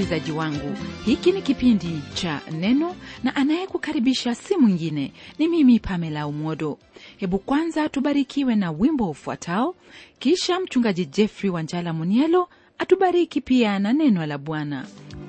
msikilizaji wangu, hiki ni kipindi cha Neno na anayekukaribisha si mwingine ni mimi Pamela Umodo. Hebu kwanza tubarikiwe na wimbo ufuatao, kisha mchungaji Jeffrey Wanjala Munielo atubariki pia na neno la Bwana.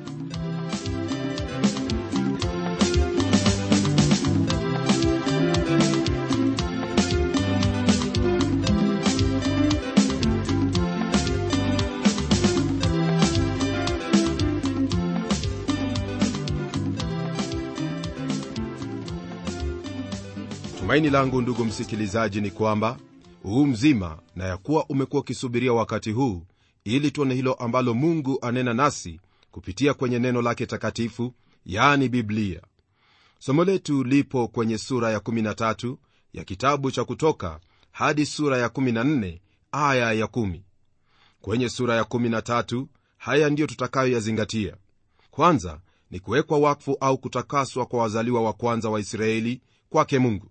Tumaini langu ndugu msikilizaji ni kwamba huu mzima na ya kuwa umekuwa ukisubiria wakati huu ili tuone hilo ambalo Mungu anena nasi kupitia kwenye neno lake takatifu, yaani Biblia. Somo letu lipo kwenye sura ya 13 ya kitabu cha Kutoka hadi sura ya 14 aya ya 10. Kwenye sura ya 13 haya ndiyo tutakayoyazingatia. Kwanza ni kuwekwa wakfu au kutakaswa kwa wazaliwa wa kwanza wa Israeli kwake Mungu.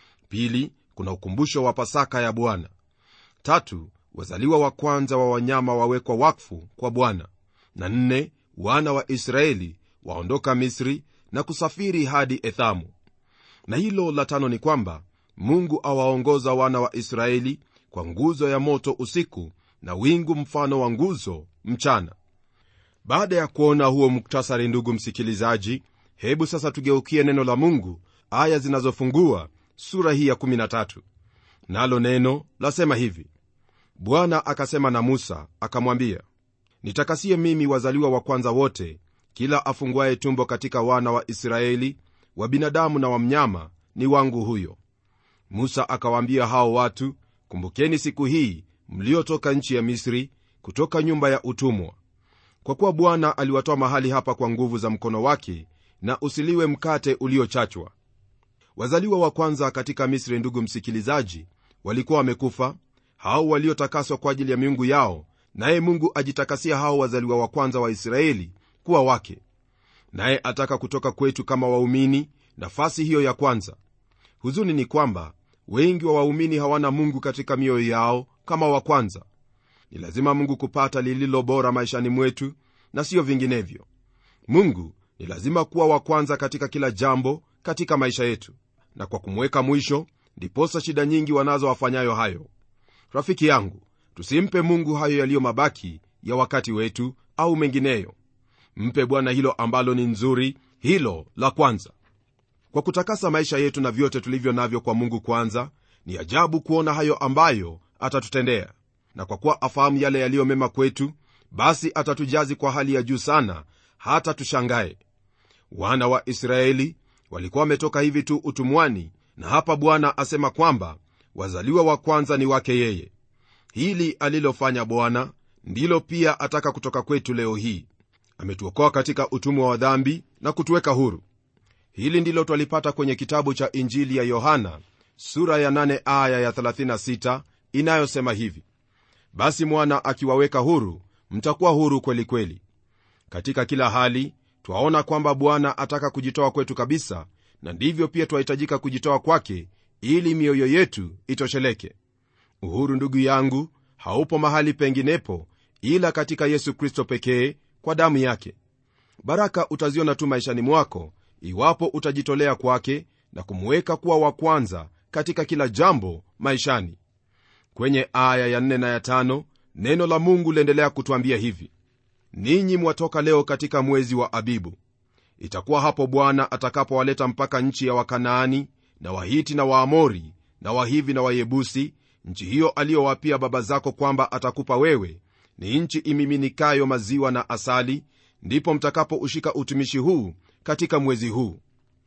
Pili, kuna ukumbusho wa Pasaka ya Bwana. Tatu, wazaliwa wa kwanza wa wanyama wawekwa wakfu kwa Bwana. Na nne, wana wa Israeli waondoka Misri na kusafiri hadi Ethamu. Na hilo la tano ni kwamba Mungu awaongoza wana wa Israeli kwa nguzo ya moto usiku na wingu mfano wa nguzo mchana. Baada ya kuona huo muktasari, ndugu msikilizaji, hebu sasa tugeukie neno la Mungu, aya zinazofungua sura hii ya 13. Nalo neno lasema hivi: Bwana akasema na Musa akamwambia, nitakasie mimi wazaliwa wa kwanza wote, kila afunguaye tumbo katika wana wa Israeli, wa binadamu na wa mnyama, ni wangu huyo. Musa akawaambia hao watu, kumbukeni siku hii mliotoka nchi ya Misri, kutoka nyumba ya utumwa. Kwa kuwa Bwana aliwatoa mahali hapa kwa nguvu za mkono wake, na usiliwe mkate uliochachwa. Wazaliwa wa kwanza katika Misri, ndugu msikilizaji, walikuwa wamekufa, hao waliotakaswa kwa ajili ya miungu yao, naye Mungu ajitakasia hao wazaliwa wa kwanza wa Israeli kuwa wake. Naye ataka kutoka kwetu kama waumini nafasi hiyo ya kwanza. Huzuni ni kwamba wengi wa waumini hawana Mungu katika mioyo yao kama wa kwanza. Ni lazima Mungu kupata lililo bora maishani mwetu na sio vinginevyo. Mungu ni lazima kuwa wa kwanza katika kila jambo katika maisha yetu, na kwa kumweka mwisho ndiposa shida nyingi wanazo wafanyayo hayo. Rafiki yangu, tusimpe Mungu hayo yaliyo mabaki ya wakati wetu au mengineyo. Mpe Bwana hilo ambalo ni nzuri, hilo la kwanza. Kwa kutakasa maisha yetu na vyote tulivyo navyo kwa Mungu kwanza, ni ajabu kuona hayo ambayo atatutendea. Na kwa kuwa afahamu yale yaliyo mema kwetu, basi atatujazi kwa hali ya juu sana, hata tushangae. Wana wa Israeli walikuwa wametoka hivi tu utumwani, na hapa Bwana asema kwamba wazaliwa wa kwanza ni wake yeye. Hili alilofanya Bwana ndilo pia ataka kutoka kwetu leo hii. Ametuokoa katika utumwa wa dhambi na kutuweka huru. Hili ndilo twalipata kwenye kitabu cha Injili ya Yohana sura ya 8 aya ya 36 inayosema hivi: basi mwana akiwaweka huru, mtakuwa huru kweli kweli. Katika kila hali twaona kwamba Bwana ataka kujitoa kwetu kabisa, na ndivyo pia twahitajika kujitoa kwake ili mioyo yetu itosheleke. Uhuru, ndugu yangu, haupo mahali penginepo ila katika Yesu Kristo pekee kwa damu yake. Baraka utaziona tu maishani mwako iwapo utajitolea kwake na kumweka kuwa wa kwanza katika kila jambo maishani. Kwenye aya ya 4 na ya 5 neno la Mungu liendelea kutuambia hivi: ninyi mwatoka leo katika mwezi wa Abibu. Itakuwa hapo Bwana atakapowaleta mpaka nchi ya Wakanaani na Wahiti na Waamori na Wahivi na Wayebusi, nchi hiyo aliyowapia baba zako kwamba atakupa wewe, ni nchi imiminikayo maziwa na asali, ndipo mtakapoushika utumishi huu katika mwezi huu.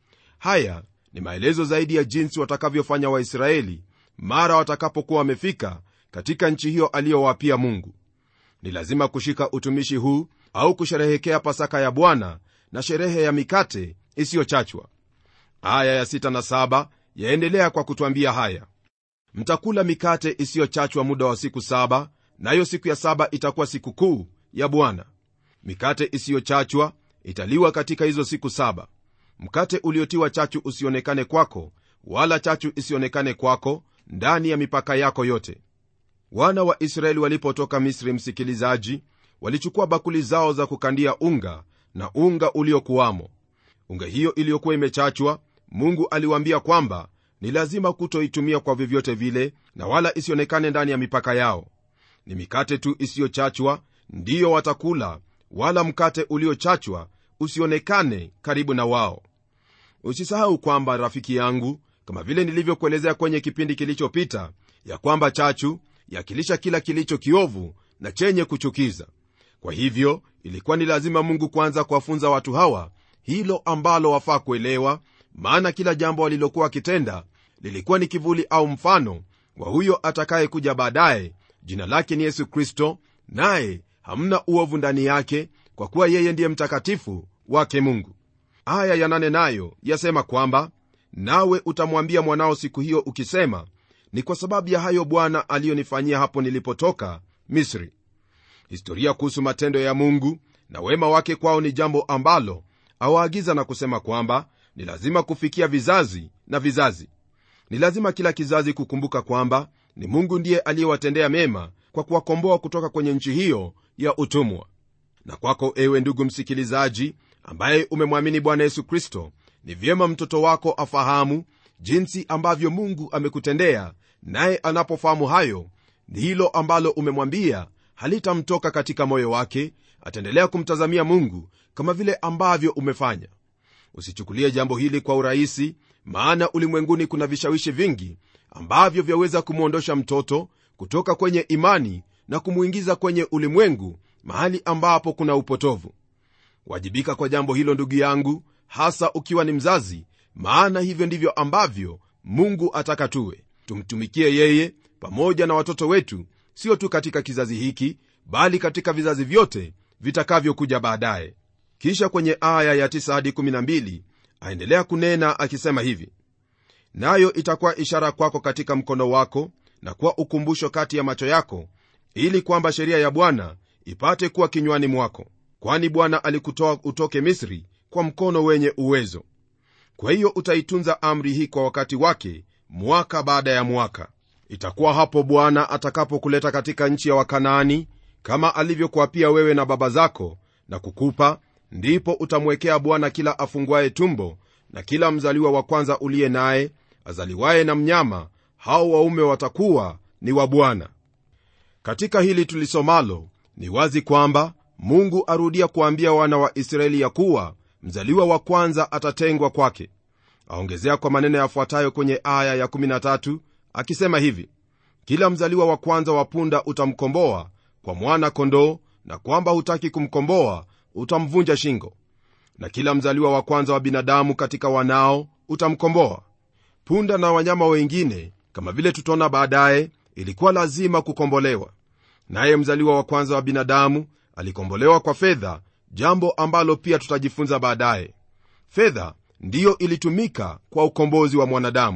Haya ni maelezo zaidi ya jinsi watakavyofanya Waisraeli mara watakapokuwa wamefika katika nchi hiyo aliyowapia Mungu. Ni lazima kushika utumishi huu au kusherehekea Pasaka ya Bwana na sherehe ya mikate isiyochachwa. Aya ya 6 na 7 yaendelea kwa kutuambia haya: mtakula mikate isiyochachwa muda wa siku 7, nayo siku ya 7 itakuwa siku kuu ya Bwana. Mikate isiyochachwa italiwa katika hizo siku 7. Mkate uliotiwa chachu usionekane kwako, wala chachu isionekane kwako ndani ya mipaka yako yote. Wana wa Israeli walipotoka Misri, msikilizaji, walichukua bakuli zao za kukandia unga na unga uliokuwamo. Unga hiyo iliyokuwa imechachwa, Mungu aliwaambia kwamba ni lazima kutoitumia kwa vyovyote vile, na wala isionekane ndani ya mipaka yao. Ni mikate tu isiyochachwa ndiyo watakula, wala mkate uliochachwa usionekane karibu na wao. Usisahau kwamba, rafiki yangu, kama vile nilivyokuelezea kwenye kipindi kilichopita, ya kwamba chachu yakilisha kila kilicho kiovu na chenye kuchukiza. Kwa hivyo ilikuwa ni lazima Mungu kwanza kuwafunza watu hawa hilo ambalo wafaa kuelewa, maana kila jambo walilokuwa wakitenda lilikuwa ni kivuli au mfano wa huyo atakaye kuja baadaye. Jina lake ni Yesu Kristo, naye hamna uovu ndani yake, kwa kuwa yeye ndiye mtakatifu wake Mungu. Aya ya 8 nayo yasema kwamba, nawe utamwambia mwanao siku hiyo ukisema, ni kwa sababu ya hayo Bwana aliyonifanyia hapo nilipotoka Misri. Historia kuhusu matendo ya Mungu na wema wake kwao ni jambo ambalo awaagiza na kusema kwamba ni lazima kufikia vizazi na vizazi. Ni lazima kila kizazi kukumbuka kwamba ni Mungu ndiye aliyewatendea mema kwa kuwakomboa kutoka kwenye nchi hiyo ya utumwa. Na kwako ewe ndugu msikilizaji, ambaye umemwamini Bwana Yesu Kristo, ni vyema mtoto wako afahamu jinsi ambavyo Mungu amekutendea, naye anapofahamu hayo, ni hilo ambalo umemwambia halitamtoka katika moyo wake, ataendelea kumtazamia Mungu kama vile ambavyo umefanya. Usichukulie jambo hili kwa urahisi, maana ulimwenguni kuna vishawishi vingi ambavyo vyaweza kumuondosha mtoto kutoka kwenye imani na kumuingiza kwenye ulimwengu, mahali ambapo kuna upotovu. Wajibika kwa jambo hilo ndugu yangu, hasa ukiwa ni mzazi, maana hivyo ndivyo ambavyo Mungu ataka tuwe. Tumtumikie yeye pamoja na watoto wetu, sio tu katika kizazi hiki, bali katika vizazi vyote vitakavyokuja baadaye. Kisha kwenye aya ya 9 hadi 12 aendelea kunena akisema hivi: nayo itakuwa ishara kwako katika mkono wako na kuwa ukumbusho kati ya macho yako, ili kwamba sheria ya Bwana ipate kuwa kinywani mwako, kwani Bwana alikutoa utoke Misri kwa mkono wenye uwezo. Kwa hiyo utaitunza amri hii kwa wakati wake, mwaka baada ya mwaka. Itakuwa hapo Bwana atakapokuleta katika nchi ya Wakanaani, kama alivyokuapia wewe na baba zako na kukupa, ndipo utamwekea Bwana kila afunguaye tumbo na kila mzaliwa wa kwanza uliye naye, azaliwaye na mnyama, hao waume watakuwa ni wa Bwana. Katika hili tulisomalo, ni wazi kwamba Mungu arudia kuambia wana wa Israeli ya kuwa mzaliwa wa kwanza atatengwa kwake. Aongezea kwa maneno yafuatayo kwenye aya ya 13 akisema hivi: kila mzaliwa wa kwanza wa punda utamkomboa kwa mwana kondoo, na kwamba hutaki kumkomboa utamvunja shingo. Na kila mzaliwa wa kwanza wa binadamu katika wanao utamkomboa. Punda na wanyama wengine, kama vile tutaona baadaye, ilikuwa lazima kukombolewa. Naye mzaliwa wa kwanza wa binadamu alikombolewa kwa fedha, jambo ambalo pia tutajifunza baadaye. Fedha ndiyo ilitumika kwa ukombozi wa mwanadamu.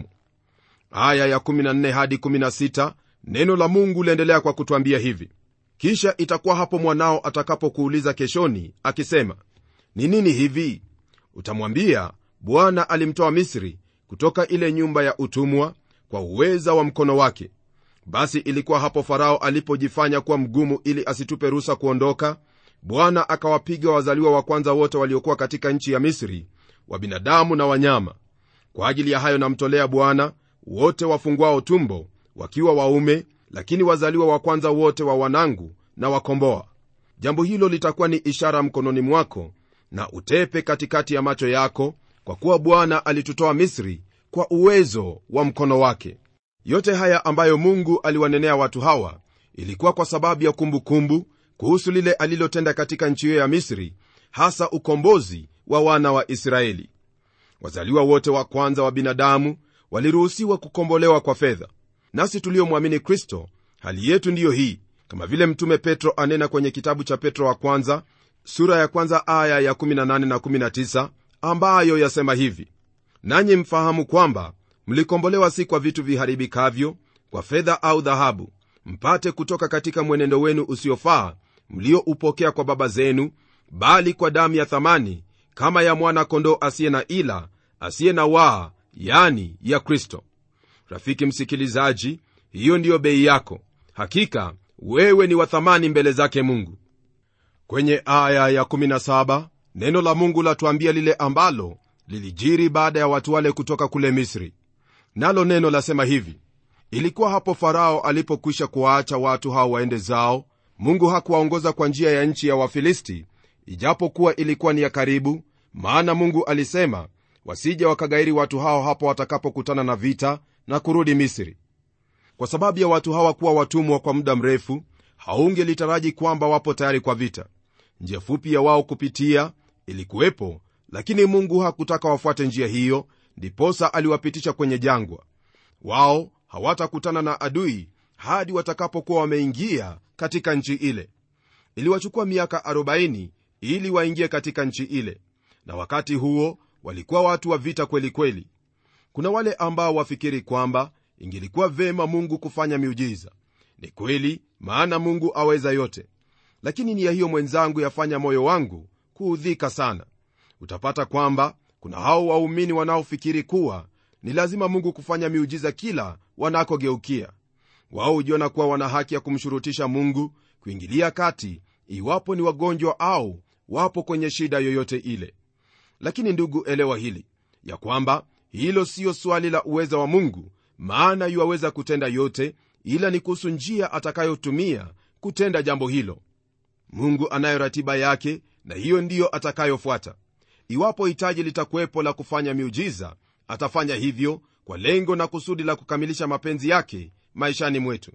Aya ya 14 hadi 16 neno la Mungu liendelea kwa kutuambia hivi: kisha itakuwa hapo mwanao atakapokuuliza keshoni akisema, ni nini hivi? Utamwambia, Bwana alimtoa Misri, kutoka ile nyumba ya utumwa, kwa uweza wa mkono wake. Basi ilikuwa hapo Farao alipojifanya kuwa mgumu ili asitupe ruhusa kuondoka, Bwana akawapiga wazaliwa wa kwanza wote waliokuwa katika nchi ya Misri, wa binadamu na wanyama. Kwa ajili ya hayo namtolea Bwana wote wafunguao tumbo, wakiwa waume, lakini wazaliwa wa kwanza wote wa wanangu na wakomboa. Jambo hilo litakuwa ni ishara mkononi mwako na utepe katikati ya macho yako, kwa kuwa Bwana alitutoa Misri kwa uwezo wa mkono wake. Yote haya ambayo Mungu aliwanenea watu hawa ilikuwa kwa sababu ya kumbukumbu kuhusu lile alilotenda katika nchi hiyo ya Misri, hasa ukombozi wa wana wa Israeli. Wazaliwa wote wa kwanza wa binadamu waliruhusiwa kukombolewa kwa fedha. Nasi tuliomwamini Kristo, hali yetu ndiyo hii, kama vile mtume Petro anena kwenye kitabu cha Petro wa kwanza sura ya kwanza aya ya 18 na 19, ambayo yasema hivi: nanyi mfahamu kwamba mlikombolewa si kwa vitu viharibikavyo, kwa fedha au dhahabu, mpate kutoka katika mwenendo wenu usiofaa mlioupokea kwa baba zenu, bali kwa damu ya thamani, kama ya mwana kondoo asiye na ila, asiye na waa, yani ya Kristo. Rafiki msikilizaji, hiyo ndiyo bei yako. Hakika wewe ni wa thamani mbele zake Mungu. Kwenye aya ya 17 Neno la Mungu latuambia lile ambalo lilijiri baada ya watu wale kutoka kule Misri. Nalo neno lasema hivi: ilikuwa hapo Farao alipokwisha kuwaacha watu hao waende zao, Mungu hakuwaongoza kwa njia ya nchi ya Wafilisti, ijapokuwa ilikuwa ni ya karibu, maana Mungu alisema wasije wakagairi watu hao hapo watakapokutana na vita na kurudi Misri. Kwa sababu ya watu hawa kuwa watumwa kwa muda mrefu, haungelitaraji kwamba wapo tayari kwa vita. Njia fupi ya wao kupitia ilikuwepo, lakini Mungu hakutaka wafuate njia hiyo, ndiposa aliwapitisha kwenye jangwa. Wao hawatakutana na adui hadi watakapokuwa wameingia katika nchi ile. Iliwachukua miaka 40 ili waingie katika nchi ile, na wakati huo walikuwa watu wa vita kweli kweli. Kuna wale ambao wafikiri kwamba ingelikuwa vema Mungu kufanya miujiza. Ni kweli, maana Mungu aweza yote, lakini nia hiyo mwenzangu yafanya moyo wangu kuudhika sana. Utapata kwamba kuna hao waumini wanaofikiri kuwa ni lazima Mungu kufanya miujiza kila wanakogeukia. Wao hujiona kuwa wana haki ya kumshurutisha Mungu kuingilia kati iwapo ni wagonjwa au wapo kwenye shida yoyote ile. Lakini ndugu, elewa hili ya kwamba hilo siyo swali la uweza wa Mungu, maana yuwaweza kutenda yote, ila ni kuhusu njia atakayotumia kutenda jambo hilo. Mungu anayo ratiba yake, na hiyo ndiyo atakayofuata. Iwapo hitaji litakuwepo la kufanya miujiza, atafanya hivyo kwa lengo na kusudi la kukamilisha mapenzi yake maishani mwetu.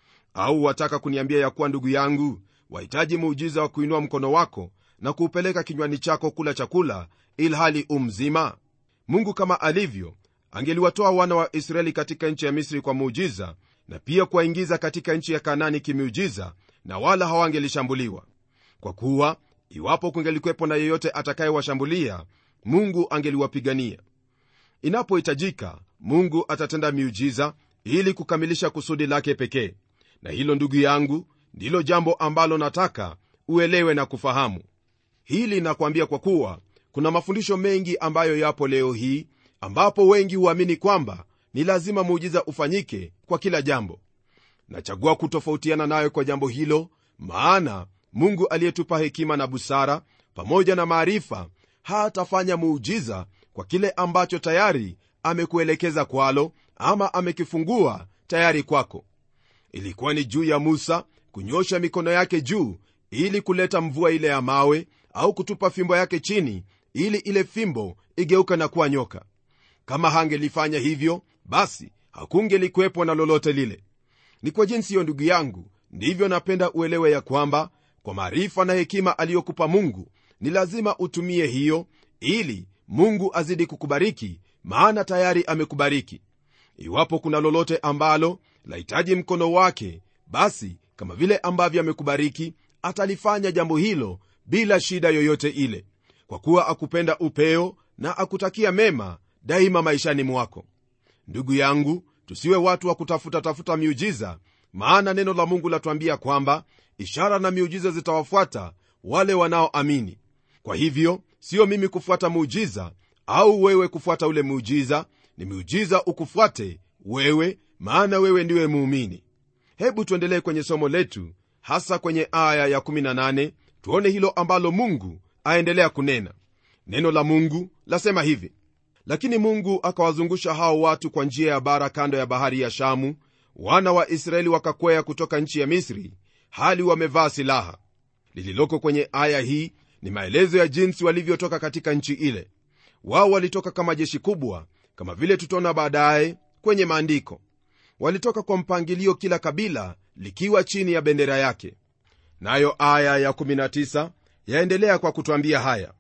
Au wataka kuniambia ya kuwa, ndugu yangu, wahitaji muujiza wa kuinua mkono wako na kuupeleka kinywani chako kula chakula ilhali mzima? Mungu kama alivyo angeliwatoa wana wa Israeli katika nchi ya Misri kwa muujiza, na pia kuwaingiza katika nchi ya Kanaani kimiujiza, na wala hawangelishambuliwa. Kwa kuwa iwapo kungelikuwepo na yeyote atakayewashambulia, Mungu angeliwapigania. Inapohitajika, Mungu atatenda miujiza ili kukamilisha kusudi lake pekee. Na hilo, ndugu yangu, ndilo jambo ambalo nataka uelewe na kufahamu. Hili nakwambia kwa kuwa kuna mafundisho mengi ambayo yapo leo hii, ambapo wengi huamini kwamba ni lazima muujiza ufanyike kwa kila jambo. Nachagua kutofautiana nayo kwa jambo hilo, maana Mungu aliyetupa hekima na busara pamoja na maarifa hatafanya muujiza kwa kile ambacho tayari amekuelekeza kwalo ama amekifungua tayari kwako. Ilikuwa ni juu ya Musa kunyosha mikono yake juu ili kuleta mvua ile ya mawe, au kutupa fimbo yake chini ili ile fimbo igeuka na kuwa nyoka. Kama hangelifanya hivyo, basi hakungelikuwepo na lolote lile. Ni kwa jinsi hiyo, ndugu yangu, ndivyo napenda uelewe ya kwamba kwa maarifa na hekima aliyokupa Mungu, ni lazima utumie hiyo ili Mungu azidi kukubariki, maana tayari amekubariki. Iwapo kuna lolote ambalo lahitaji mkono wake, basi kama vile ambavyo amekubariki, atalifanya jambo hilo bila shida yoyote ile, kwa kuwa akupenda upeo na akutakia mema daima maishani mwako. Ndugu yangu, tusiwe watu wa kutafuta miujiza, maana neno la Mungu latuambia kwamba ishara na miujiza zitawafuata wale wanaoamini. Kwa hivyo sio mimi kufuata muujiza au wewe kufuata ule muujiza, ni muujiza ukufuate wewe, maana wewe ndiwe muumini. Hebu tuendelee kwenye somo letu, hasa kwenye aya ya 18, tuone hilo ambalo Mungu aendelea kunena. Neno la Mungu lasema hivi: lakini Mungu akawazungusha hao watu kwa njia ya bara kando ya bahari ya Shamu, wana wa Israeli wakakwea kutoka nchi ya Misri hali wamevaa silaha. Lililoko kwenye aya hii ni maelezo ya jinsi walivyotoka katika nchi ile. Wao walitoka kama jeshi kubwa, kama vile tutaona baadaye kwenye maandiko. Walitoka kwa mpangilio, kila kabila likiwa chini ya bendera yake. Nayo aya ya 19 yaendelea kwa kutuambia haya: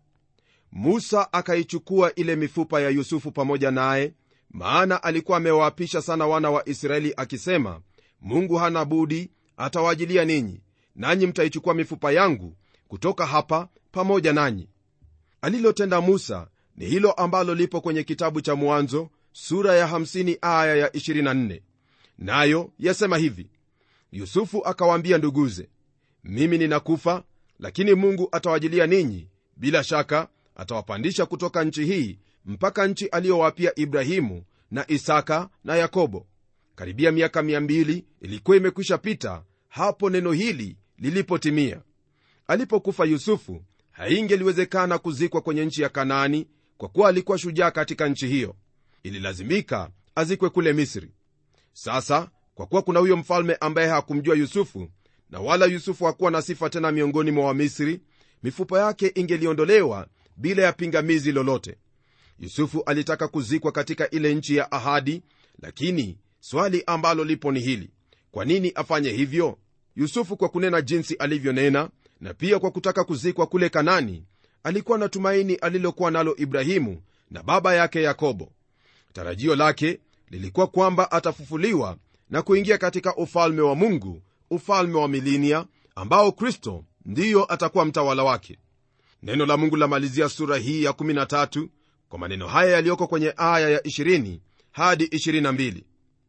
Musa akaichukua ile mifupa ya Yusufu pamoja naye, maana alikuwa amewaapisha sana wana wa Israeli akisema, Mungu hana budi atawajilia ninyi, nanyi mtaichukua mifupa yangu kutoka hapa pamoja nanyi. Alilotenda Musa ni hilo ambalo lipo kwenye kitabu cha Mwanzo sura ya 50 aya ya 24. Nayo yasema hivi: Yusufu akawaambia nduguze, mimi ninakufa, lakini Mungu atawajilia ninyi, bila shaka atawapandisha kutoka nchi hii mpaka nchi aliyowapia Ibrahimu na Isaka na Yakobo. Karibia miaka 200 ilikuwa imekwisha pita hapo neno hili lilipotimia. Alipokufa Yusufu, haingeliwezekana kuzikwa kwenye nchi ya Kanaani kwa kuwa alikuwa shujaa katika nchi hiyo. Ililazimika azikwe kule Misri. Sasa kwa kuwa kuna huyo mfalme ambaye hakumjua Yusufu, na wala Yusufu hakuwa na sifa tena miongoni mwa Wamisri, mifupa yake ingeliondolewa bila ya pingamizi lolote. Yusufu alitaka kuzikwa katika ile nchi ya ahadi, lakini swali ambalo lipo ni hili: kwa nini afanye hivyo? Yusufu kwa kunena jinsi alivyonena, na pia kwa kutaka kuzikwa kule Kanani, alikuwa na tumaini alilokuwa nalo Ibrahimu na baba yake Yakobo. Tarajio lake lilikuwa kwamba atafufuliwa na kuingia katika ufalme wa Mungu, ufalme wa milenia, ambao Kristo ndiyo atakuwa mtawala wake. Neno la Mungu lamalizia sura hii ya 13 kwa maneno haya yaliyoko kwenye aya ya 20 hadi 22: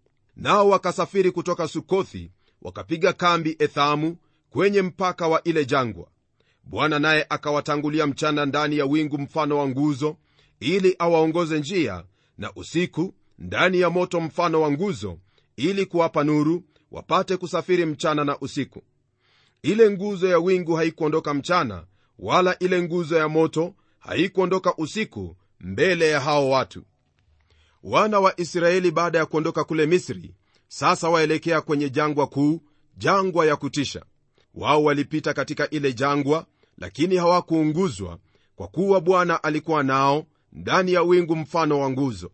nao wakasafiri kutoka Sukothi wakapiga kambi Ethamu kwenye mpaka wa ile jangwa. Bwana naye akawatangulia mchana ndani ya wingu mfano wa nguzo, ili awaongoze njia, na usiku ndani ya moto mfano wa nguzo, ili kuwapa nuru wapate kusafiri mchana na usiku. Ile nguzo ya wingu haikuondoka mchana, wala ile nguzo ya moto haikuondoka usiku mbele ya hao watu. Wana wa Israeli baada ya kuondoka kule Misri, sasa waelekea kwenye jangwa kuu, jangwa ya kutisha. Wao walipita katika ile jangwa, lakini hawakuunguzwa, kwa kuwa Bwana alikuwa nao ndani ya wingu mfano wa nguzo.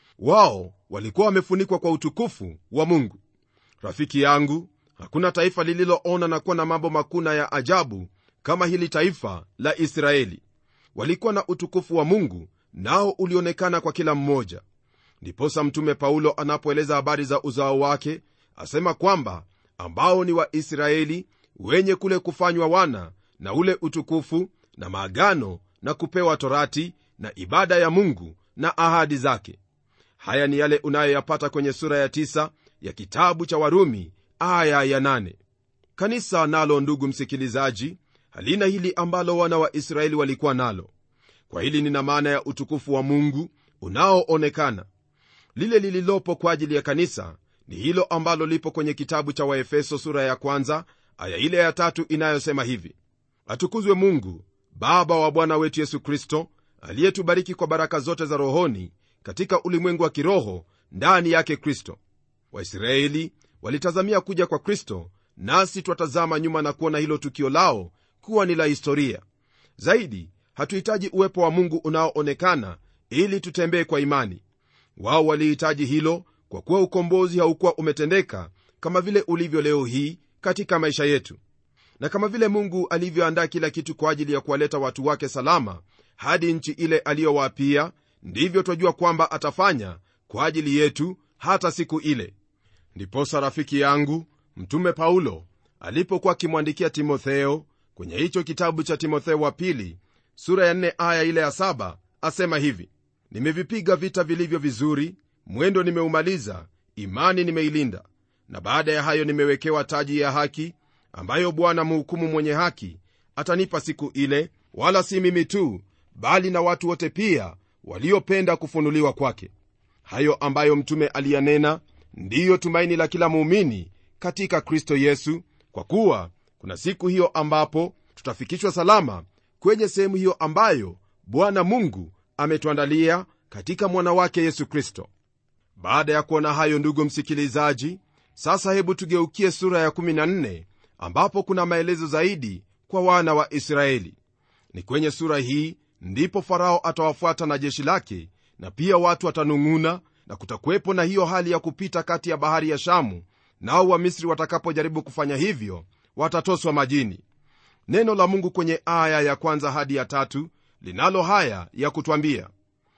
Wao walikuwa wamefunikwa kwa utukufu wa Mungu. Rafiki yangu, hakuna taifa lililoona na kuwa na mambo makuna ya ajabu kama hili taifa la Israeli. Walikuwa na utukufu wa Mungu, nao ulionekana kwa kila mmoja. Ndiposa mtume Paulo anapoeleza habari za uzao wake asema kwamba ambao ni wa Israeli, wenye kule kufanywa wana na ule utukufu na maagano na kupewa torati na ibada ya Mungu na ahadi zake. Haya ni yale unayoyapata kwenye sura ya 9 ya kitabu cha Warumi aya ya 8. Kanisa nalo, ndugu msikilizaji, halina hili ambalo wana wa Israeli walikuwa nalo. Kwa hili nina maana ya utukufu wa Mungu unaoonekana. Lile lililopo kwa ajili ya kanisa ni hilo ambalo lipo kwenye kitabu cha Waefeso sura ya 1 aya ile ya 3 inayosema hivi: atukuzwe Mungu Baba wa Bwana wetu Yesu Kristo, aliyetubariki kwa baraka zote za rohoni katika ulimwengu wa kiroho ndani yake Kristo. Waisraeli walitazamia kuja kwa Kristo, nasi twatazama nyuma na kuona hilo tukio lao kuwa ni la historia. Zaidi, hatuhitaji uwepo wa Mungu unaoonekana ili tutembee kwa imani. Wao walihitaji hilo kwa kuwa ukombozi haukuwa umetendeka kama vile ulivyo leo hii katika maisha yetu. Na kama vile Mungu alivyoandaa kila kitu kwa ajili ya kuwaleta watu wake salama hadi nchi ile aliyowaapia, ndivyo twajua kwamba atafanya kwa ajili yetu hata siku ile. Ndiposa rafiki yangu, mtume Paulo alipokuwa akimwandikia Timotheo kwenye hicho kitabu cha Timotheo wa pili sura ya 4 aya ile ya 7 asema hivi: nimevipiga vita vilivyo vizuri, mwendo nimeumaliza, imani nimeilinda, na baada ya hayo nimewekewa taji ya haki, ambayo Bwana mhukumu mwenye haki atanipa siku ile, wala si mimi tu, bali na watu wote pia waliopenda kufunuliwa kwake. Hayo ambayo mtume aliyanena ndiyo tumaini la kila muumini katika Kristo Yesu, kwa kuwa kuna siku hiyo ambapo tutafikishwa salama kwenye sehemu hiyo ambayo Bwana Mungu ametuandalia katika mwana wake Yesu Kristo. Baada ya kuona hayo, ndugu msikilizaji, sasa hebu tugeukie sura ya 14 ambapo kuna maelezo zaidi kwa wana wa Israeli. Ni kwenye sura hii ndipo Farao atawafuata na jeshi lake, na pia watu watanung'una, na kutakuwepo na hiyo hali ya kupita kati ya bahari ya Shamu, nao wa Misri watakapojaribu kufanya hivyo watatoswa majini. Neno la Mungu kwenye aya ya 1 hadi ya 3 linalo haya ya kutwambia: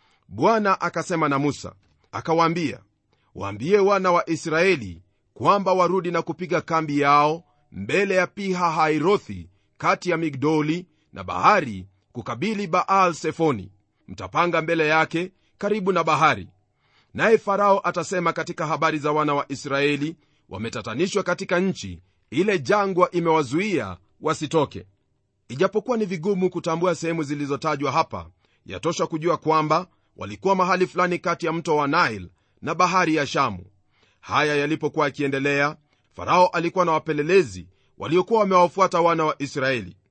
Bwana akasema na Musa akawaambia, waambie wana wa Israeli kwamba warudi na kupiga kambi yao mbele ya Piha Hairothi, kati ya Migdoli na bahari, kukabili Baal Sefoni. Mtapanga mbele yake karibu na bahari. Naye Farao atasema katika habari za wana wa Israeli, wametatanishwa katika nchi ile, jangwa imewazuia wasitoke. Ijapokuwa ni vigumu kutambua sehemu zilizotajwa hapa, yatosha kujua kwamba walikuwa mahali fulani kati ya mto wa Nile na bahari ya Shamu. Haya yalipokuwa yakiendelea, Farao alikuwa na wapelelezi waliokuwa wamewafuata wana wa Israeli.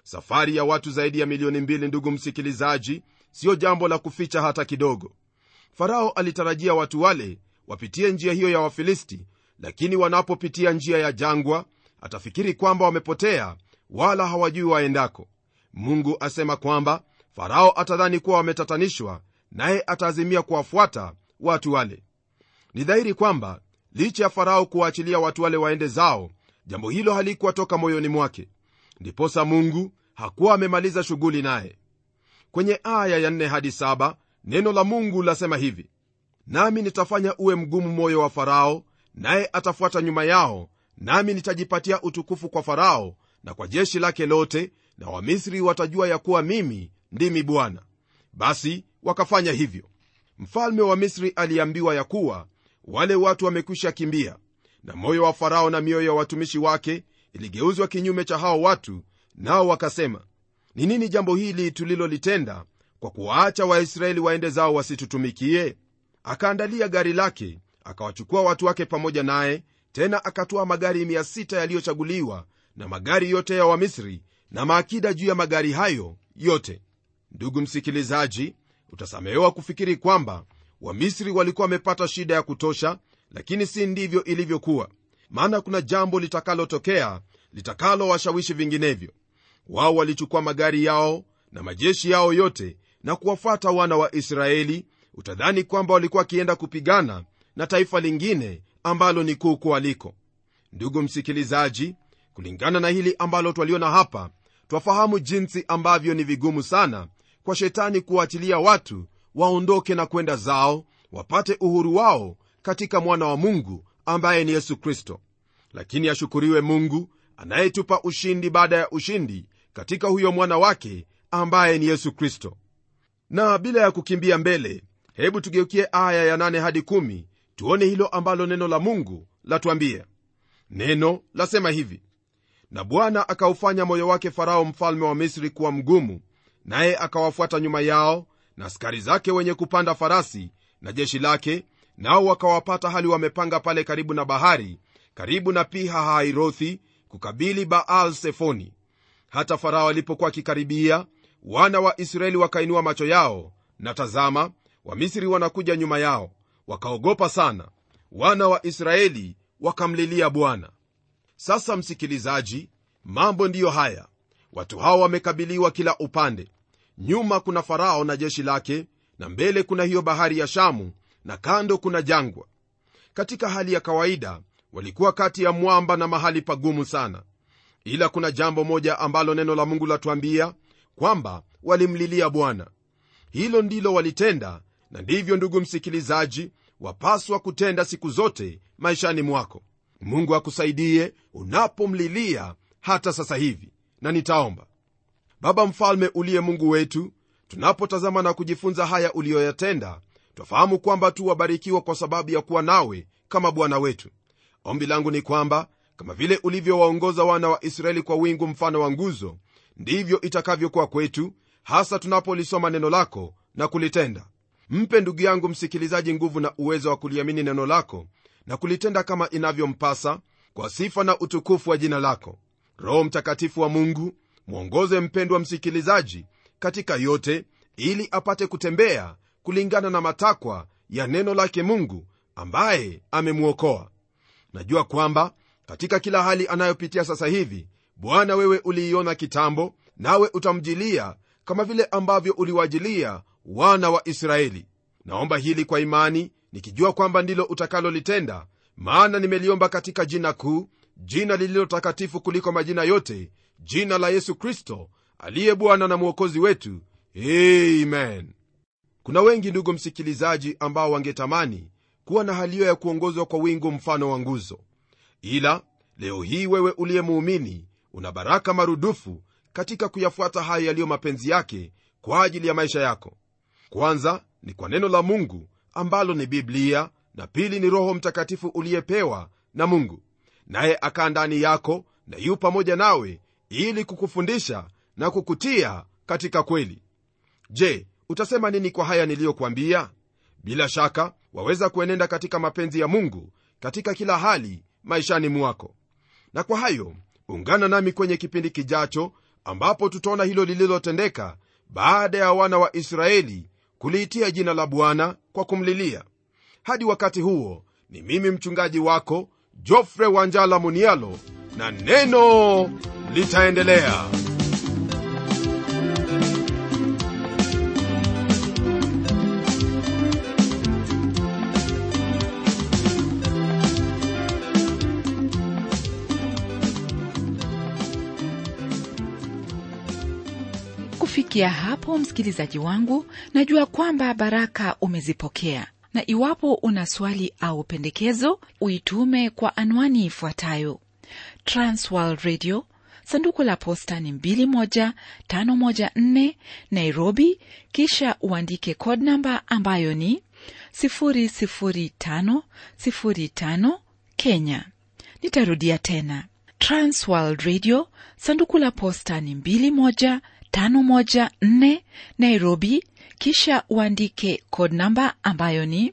Safari ya watu zaidi ya milioni 2, ndugu msikilizaji, sio jambo la kuficha hata kidogo. Farao alitarajia watu wale wapitie njia hiyo ya Wafilisti, lakini wanapopitia njia ya jangwa atafikiri kwamba wamepotea wala hawajui waendako. Mungu asema kwamba Farao atadhani kuwa wametatanishwa, naye ataazimia kuwafuata watu wale. Ni dhahiri kwamba licha ya Farao kuwaachilia watu wale waende zao, jambo hilo halikuwa toka moyoni mwake. Ndiposa Mungu hakuwa amemaliza shughuli naye. Kwenye aya ya 4 hadi 7 neno la Mungu lasema hivi: nami nitafanya uwe mgumu moyo wa Farao, naye atafuata nyuma yao, nami nitajipatia utukufu kwa Farao na kwa jeshi lake lote, na Wamisri watajua ya kuwa mimi ndimi Bwana. Basi wakafanya hivyo. Mfalme wa Misri aliambiwa ya kuwa wale watu wamekwisha kimbia, na moyo wa Farao na mioyo ya watumishi wake iligeuzwa kinyume cha hao watu, nao wakasema, ni nini jambo hili tulilolitenda kwa kuwaacha Waisraeli waende zao wasitutumikie? Akaandalia gari lake, akawachukua watu wake pamoja naye, tena akatoa magari 600 yaliyochaguliwa na magari yote ya Wamisri na maakida juu ya magari hayo yote. Ndugu msikilizaji, utasamehewa kufikiri kwamba Wamisri walikuwa wamepata shida ya kutosha, lakini si ndivyo ilivyokuwa. Maana kuna jambo litakalotokea litakalowashawishi vinginevyo. Wao walichukua magari yao na majeshi yao yote na kuwafuata wana wa Israeli. Utadhani kwamba walikuwa wakienda kupigana na taifa lingine ambalo ni kuu kualiko. Ndugu msikilizaji, kulingana na hili ambalo twaliona hapa, twafahamu jinsi ambavyo ni vigumu sana kwa shetani kuachilia watu waondoke na kwenda zao wapate uhuru wao katika mwana wa Mungu ambaye ni Yesu Kristo. Lakini ashukuriwe Mungu anayetupa ushindi baada ya ushindi katika huyo mwana wake ambaye ni Yesu Kristo. Na bila ya kukimbia mbele, hebu tugeukie aya ya 8 hadi 10 tuone hilo ambalo neno la Mungu latuambia. Neno lasema hivi: na Bwana akaufanya moyo wake Farao mfalme wa Misri kuwa mgumu, naye akawafuata nyuma yao na askari zake wenye kupanda farasi na jeshi lake, nao wakawapata hali wamepanga pale karibu na bahari, karibu na Pi-Hahirothi, kukabili Baal-Sefoni. Hata Farao alipokuwa akikaribia, wana wa Israeli wakainua macho yao, na tazama, Wamisri wanakuja nyuma yao. Wakaogopa sana. Wana wa Israeli wakamlilia Bwana. Sasa msikilizaji, mambo ndiyo haya. Watu hao wamekabiliwa kila upande. Nyuma kuna Farao na jeshi lake, na mbele kuna hiyo bahari ya Shamu, na kando kuna jangwa. Katika hali ya kawaida walikuwa kati ya mwamba na mahali pagumu sana. Ila kuna jambo moja ambalo neno la Mungu latuambia, kwamba walimlilia Bwana. Hilo ndilo walitenda, na ndivyo ndugu msikilizaji wapaswa kutenda siku zote maishani mwako. Mungu akusaidie unapomlilia hata sasa hivi. Na nitaomba. Baba mfalme uliye Mungu wetu, tunapotazama na kujifunza haya uliyoyatenda, twafahamu kwamba tu wabarikiwa kwa sababu ya kuwa nawe kama Bwana wetu. Ombi langu ni kwamba kama vile ulivyowaongoza wana wa Israeli kwa wingu mfano wa nguzo, ndivyo itakavyokuwa kwetu, hasa tunapolisoma neno lako na kulitenda. Mpe ndugu yangu msikilizaji nguvu na uwezo wa kuliamini neno lako na kulitenda kama inavyompasa, kwa sifa na utukufu wa jina lako. Roho Mtakatifu wa Mungu, mwongoze mpendwa msikilizaji katika yote, ili apate kutembea kulingana na matakwa ya neno lake Mungu ambaye amemwokoa. Najua kwamba katika kila hali anayopitia sasa hivi, Bwana wewe uliiona kitambo, nawe utamjilia kama vile ambavyo uliwajilia wana wa Israeli. Naomba hili kwa imani, nikijua kwamba ndilo utakalolitenda, maana nimeliomba katika jina kuu, jina lililo takatifu kuliko majina yote, jina la Yesu Kristo aliye Bwana na Mwokozi wetu. Amen. Kuna wengi ndugu msikilizaji ambao wangetamani kuwa na hali ya kuongozwa kwa wingu mfano wa nguzo. Ila leo hii wewe uliye muumini una baraka marudufu katika kuyafuata haya yaliyo mapenzi yake kwa ajili ya maisha yako. Kwanza ni kwa neno la Mungu ambalo ni Biblia, na pili ni Roho Mtakatifu uliyepewa na Mungu, naye akaa ndani yako na yu pamoja nawe ili kukufundisha na kukutia katika kweli. Je, utasema nini kwa haya niliyokuambia? Bila shaka waweza kuenenda katika mapenzi ya Mungu katika kila hali maishani mwako. Na kwa hayo ungana nami kwenye kipindi kijacho ambapo tutaona hilo lililotendeka baada ya wana wa Israeli kuliitia jina la Bwana kwa kumlilia. Hadi wakati huo, ni mimi mchungaji wako Geoffrey Wanjala Munialo, na neno litaendelea. Kufikia hapo, msikilizaji wangu, najua kwamba baraka umezipokea, na iwapo una swali au pendekezo, uitume kwa anwani ifuatayo: Transworld Radio, sanduku la posta ni 21514 Nairobi, kisha uandike code number ambayo ni 00505 Kenya. Nitarudia tena: Transworld Radio, sanduku la posta ni 21514 Nairobi, kisha uandike code number ambayo ni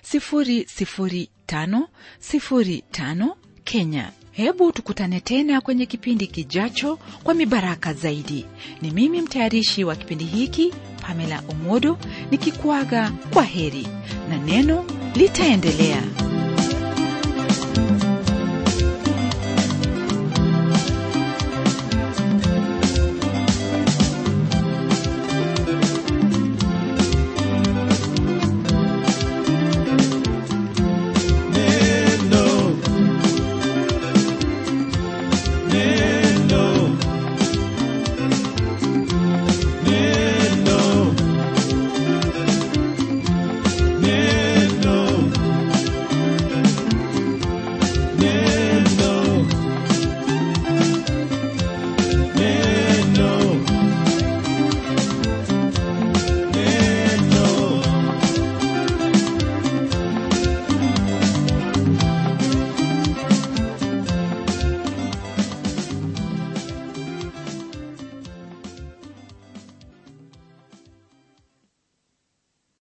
00505 Kenya. Hebu tukutane tena kwenye kipindi kijacho kwa mibaraka zaidi. Ni mimi mtayarishi wa kipindi hiki, Pamela Omodo, nikikuaga kwa heri, na neno litaendelea.